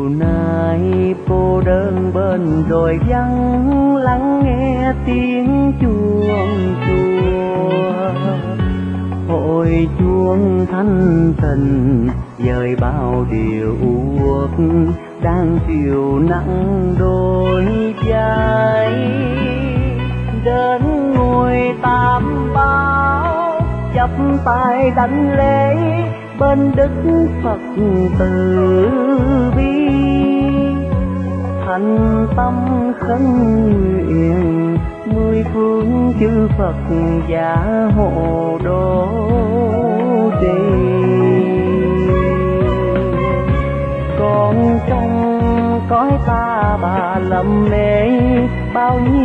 chiều nay cô đơn bên đồi vắng lắng nghe tiếng chuông chùa, hội chuông thanh tình dời bao điều uất đang chiều nắng đôi vai. Đến ngôi Tam Bảo chắp tay đảnh lễ bên đức Phật từ bi, thành tâm khấn nguyện mười phương chư Phật giả hộ độ trì. Còn trong cõi ta bà lầm lễ bao nhiêu